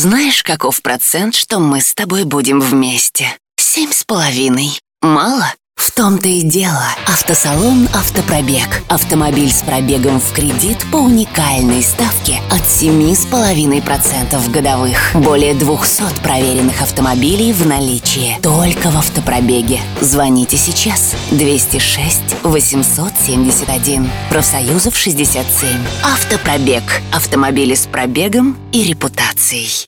Знаешь, каков процент, что мы с тобой будем вместе? 7,5. Мало? В том-то и дело. Автосалон «Автопробег». Автомобиль с пробегом в кредит по уникальной ставке от 7,5% годовых. Более 200 проверенных автомобилей в наличии. Только в «Автопробеге». Звоните сейчас. 206 871. Профсоюзов 67. «Автопробег». Автомобили с пробегом и репутацией.